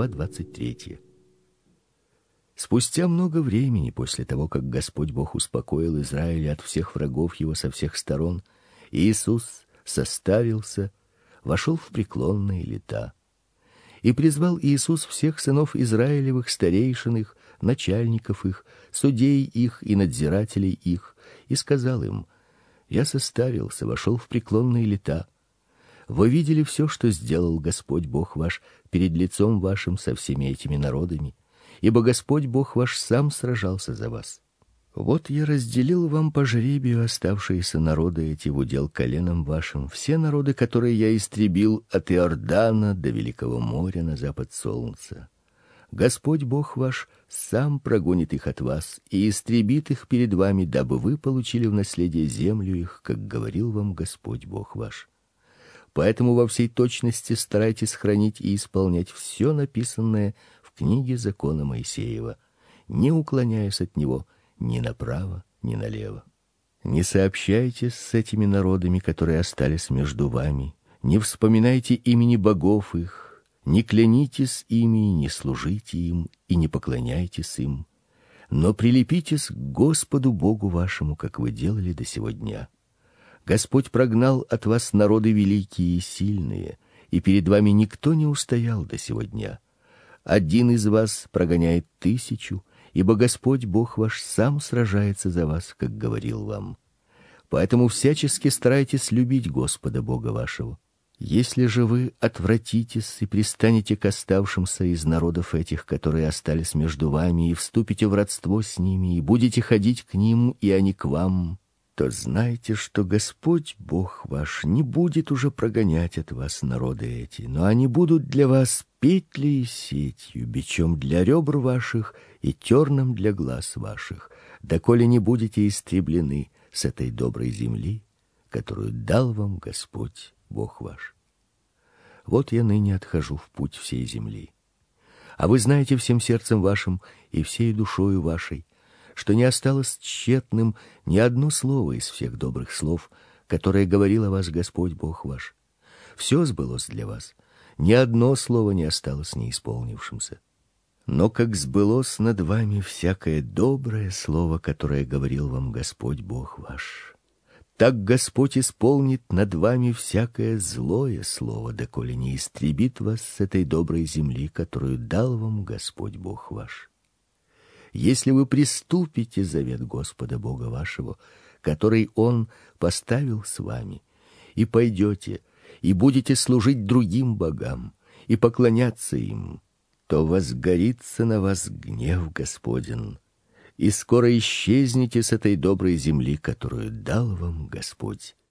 глава 23. Спустя много времени после того, как Господь Бог успокоил Израиль от всех врагов его со всех сторон, Иисус состарился, вошел в преклонные лета. И призвал Иисус всех сынов Израилевых, старейшин их, начальников их, судей их и надзирателей их, и сказал им: «Я состарился, вошел в преклонные лета. Вы видели все, что сделал Господь Бог ваш перед лицом вашим со всеми этими народами, ибо Господь Бог ваш сам сражался за вас. Вот я разделил вам по жребию оставшиеся народы эти в удел коленам вашим, все народы, которые я истребил от Иордана до Великого моря на запад солнца. Господь Бог ваш сам прогонит их от вас и истребит их перед вами, дабы вы получили в наследие землю их, как говорил вам Господь Бог ваш. Поэтому во всей точности старайтесь хранить и исполнять все написанное в книге закона Моисеева, не уклоняясь от него ни направо, ни налево. Не сообщайтесь с этими народами, которые остались между вами, не вспоминайте имени богов их, не клянитесь ими, не служите им и не поклоняйтесь им, но прилепитесь к Господу Богу вашему, как вы делали до сего дня. Господь прогнал от вас народы великие и сильные, и перед вами никто не устоял до сего дня. Один из вас прогоняет 1000, ибо Господь Бог ваш сам сражается за вас, как говорил вам. Поэтому всячески старайтесь любить Господа Бога вашего. Если же вы отвратитесь и пристанете к оставшимся из народов этих, которые остались между вами, и вступите в родство с ними, и будете ходить к ним, и они к вам, то знайте, что Господь Бог ваш не будет уже прогонять от вас народы эти, но они будут для вас петлей и сетью, бичом для ребр ваших и терном для глаз ваших, доколе не будете истреблены с этой доброй земли, которую дал вам Господь Бог ваш. Вот я ныне отхожу в путь всей земли. А вы знаете всем сердцем вашим и всей душою вашей, что не осталось тщетным ни одно слово из всех добрых слов, которые говорил о вас Господь Бог ваш. Все сбылось для вас, ни одно слово не осталось неисполнившимся. Но как сбылось над вами всякое доброе слово, которое говорил вам Господь Бог ваш, так Господь исполнит над вами всякое злое слово, доколе не истребит вас с этой доброй земли, которую дал вам Господь Бог ваш. Если вы приступите завет Господа Бога вашего, который Он поставил с вами, и пойдете, и будете служить другим богам, и поклоняться им, то возгорится на вас гнев Господень, и скоро исчезнете с этой доброй земли, которую дал вам Господь